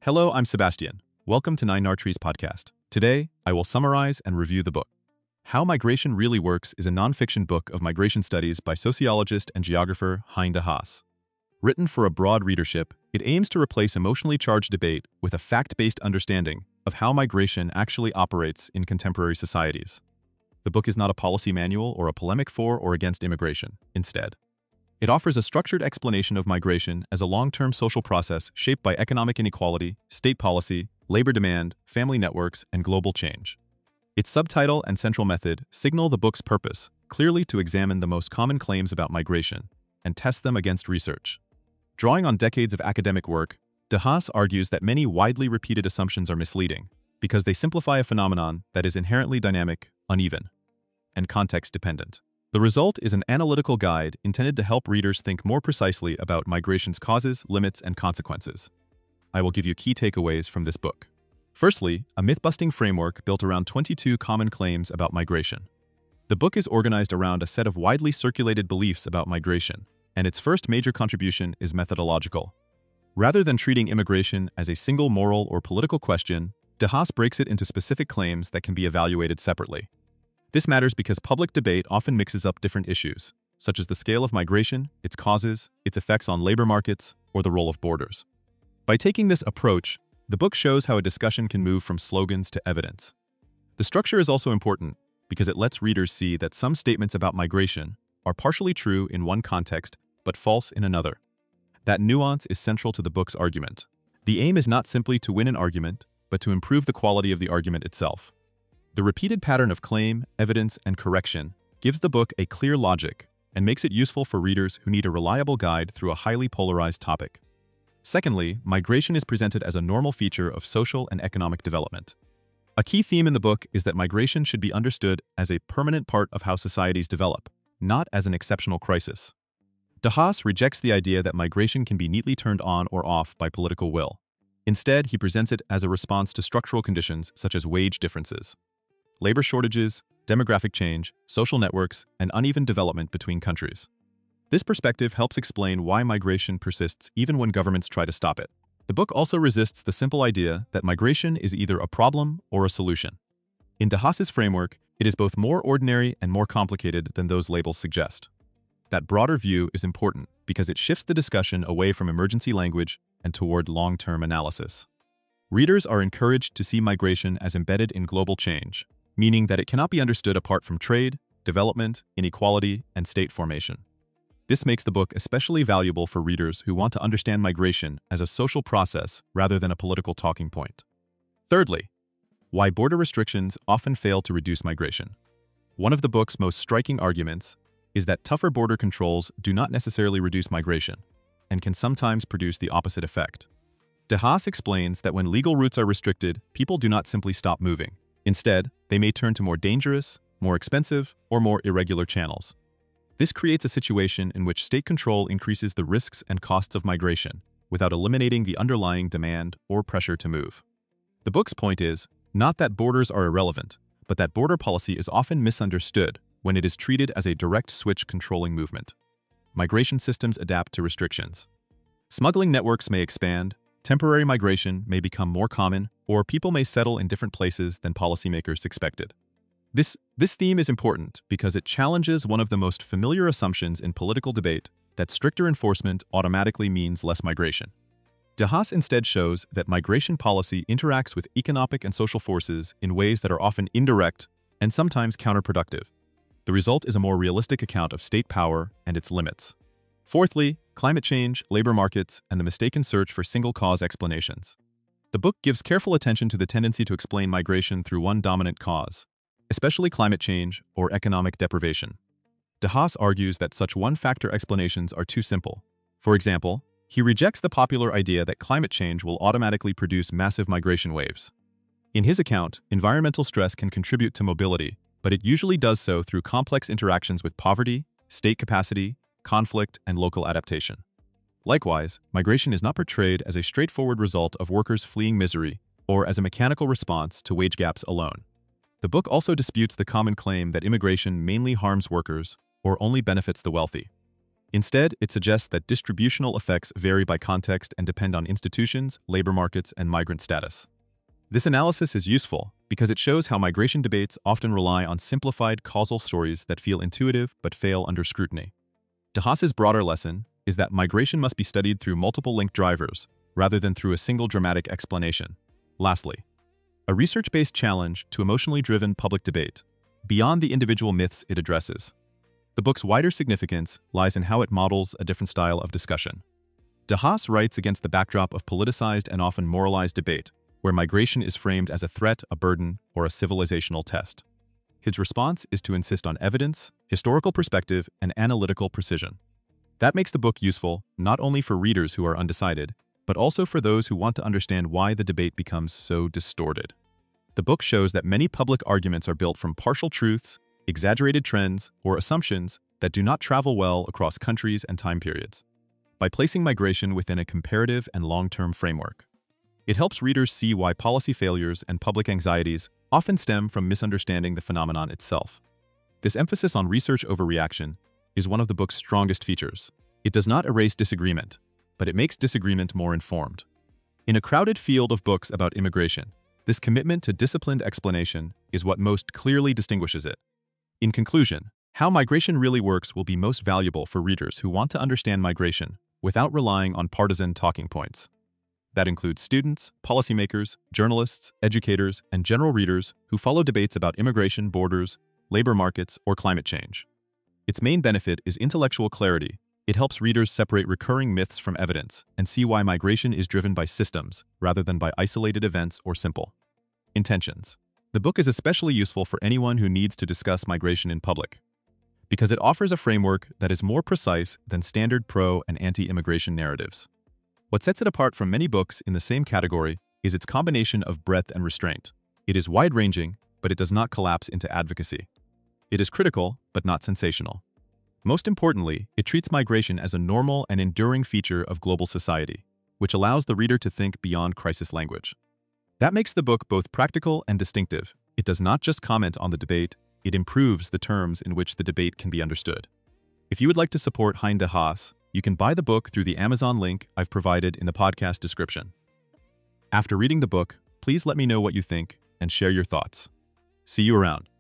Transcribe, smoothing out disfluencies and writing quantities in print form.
Hello, I'm Sebastian. Welcome to Nine Trees podcast. Today, I will summarize and review the book. How Migration Really Works is a nonfiction book of migration studies by sociologist and geographer Hein de Haas. Written for a broad readership, it aims to replace emotionally charged debate with a fact-based understanding of how migration actually operates in contemporary societies. The book is not a policy manual or a polemic for or against immigration. Instead, it offers a structured explanation of migration as a long-term social process shaped by economic inequality, state policy, labor demand, family networks, and global change. Its subtitle and central method signal the book's purpose, clearly to examine the most common claims about migration and test them against research. Drawing on decades of academic work, de Haas argues that many widely repeated assumptions are misleading because they simplify a phenomenon that is inherently dynamic, uneven, and context-dependent. The result is an analytical guide intended to help readers think more precisely about migration's causes, limits, and consequences. I will give you key takeaways from this book. Firstly, a myth-busting framework built around 22 common claims about migration. The book is organized around a set of widely circulated beliefs about migration, and its first major contribution is methodological. Rather than treating immigration as a single moral or political question, de Haas breaks it into specific claims that can be evaluated separately. This matters because public debate often mixes up different issues, such as the scale of migration, its causes, its effects on labor markets, or the role of borders. By taking this approach, the book shows how a discussion can move from slogans to evidence. The structure is also important because it lets readers see that some statements about migration are partially true in one context but false in another. That nuance is central to the book's argument. The aim is not simply to win an argument, but to improve the quality of the argument itself. The repeated pattern of claim, evidence, and correction gives the book a clear logic and makes it useful for readers who need a reliable guide through a highly polarized topic. Secondly, migration is presented as a normal feature of social and economic development. A key theme in the book is that migration should be understood as a permanent part of how societies develop, not as an exceptional crisis. De Haas rejects the idea that migration can be neatly turned on or off by political will. Instead, he presents it as a response to structural conditions such as wage differences, labor shortages, demographic change, social networks, and uneven development between countries. This perspective helps explain why migration persists even when governments try to stop it. The book also resists the simple idea that migration is either a problem or a solution. In de Haas's framework, it is both more ordinary and more complicated than those labels suggest. That broader view is important because it shifts the discussion away from emergency language and toward long-term analysis. Readers are encouraged to see migration as embedded in global change, meaning that it cannot be understood apart from trade, development, inequality, and state formation. This makes the book especially valuable for readers who want to understand migration as a social process rather than a political talking point. Thirdly, why border restrictions often fail to reduce migration. One of the book's most striking arguments is that tougher border controls do not necessarily reduce migration and can sometimes produce the opposite effect. De Haas explains that when legal routes are restricted, people do not simply stop moving. Instead, they may turn to more dangerous, more expensive, or more irregular channels. This creates a situation in which state control increases the risks and costs of migration without eliminating the underlying demand or pressure to move. The book's point is not that borders are irrelevant, but that border policy is often misunderstood when it is treated as a direct switch controlling movement. Migration systems adapt to restrictions. Smuggling networks may expand, temporary migration may become more common, or people may settle in different places than policymakers expected. This theme is important because it challenges one of the most familiar assumptions in political debate, that stricter enforcement automatically means less migration. De Haas instead shows that migration policy interacts with economic and social forces in ways that are often indirect and sometimes counterproductive. The result is a more realistic account of state power and its limits. Fourthly, climate change, labor markets, and the mistaken search for single-cause explanations. The book gives careful attention to the tendency to explain migration through one dominant cause, especially climate change or economic deprivation. De Haas argues that such one-factor explanations are too simple. For example, he rejects the popular idea that climate change will automatically produce massive migration waves. In his account, environmental stress can contribute to mobility, but it usually does so through complex interactions with poverty, state capacity, conflict, and local adaptation. Likewise, migration is not portrayed as a straightforward result of workers fleeing misery or as a mechanical response to wage gaps alone. The book also disputes the common claim that immigration mainly harms workers or only benefits the wealthy. Instead, it suggests that distributional effects vary by context and depend on institutions, labor markets, and migrant status. This analysis is useful because it shows how migration debates often rely on simplified causal stories that feel intuitive but fail under scrutiny. De Haas's broader lesson is that migration must be studied through multiple linked drivers rather than through a single dramatic explanation. Lastly, a research-based challenge to emotionally driven public debate, beyond the individual myths it addresses. The book's wider significance lies in how it models a different style of discussion. De Haas writes against the backdrop of politicized and often moralized debate, where migration is framed as a threat, a burden, or a civilizational test. His response is to insist on evidence, historical perspective, and analytical precision. That makes the book useful not only for readers who are undecided, but also for those who want to understand why the debate becomes so distorted. The book shows that many public arguments are built from partial truths, exaggerated trends, or assumptions that do not travel well across countries and time periods. By placing migration within a comparative and long-term framework, it helps readers see why policy failures and public anxieties often stem from misunderstanding the phenomenon itself. This emphasis on research over reaction is one of the book's strongest features. It does not erase disagreement, but it makes disagreement more informed. In a crowded field of books about immigration, this commitment to disciplined explanation is what most clearly distinguishes it. In conclusion, How Migration Really Works will be most valuable for readers who want to understand migration without relying on partisan talking points. That includes students, policymakers, journalists, educators, and general readers who follow debates about immigration, borders, labor markets, or climate change. Its main benefit is intellectual clarity. It helps readers separate recurring myths from evidence and see why migration is driven by systems rather than by isolated events or simple intentions. The book is especially useful for anyone who needs to discuss migration in public, because it offers a framework that is more precise than standard pro- and anti-immigration narratives. What sets it apart from many books in the same category is its combination of breadth and restraint. It is wide-ranging, but it does not collapse into advocacy. It is critical, but not sensational. Most importantly, it treats migration as a normal and enduring feature of global society, which allows the reader to think beyond crisis language. That makes the book both practical and distinctive. It does not just comment on the debate, it improves the terms in which the debate can be understood. If you would like to support Hein de Haas, you can buy the book through the Amazon link I've provided in the podcast description. After reading the book, please let me know what you think and share your thoughts. See you around.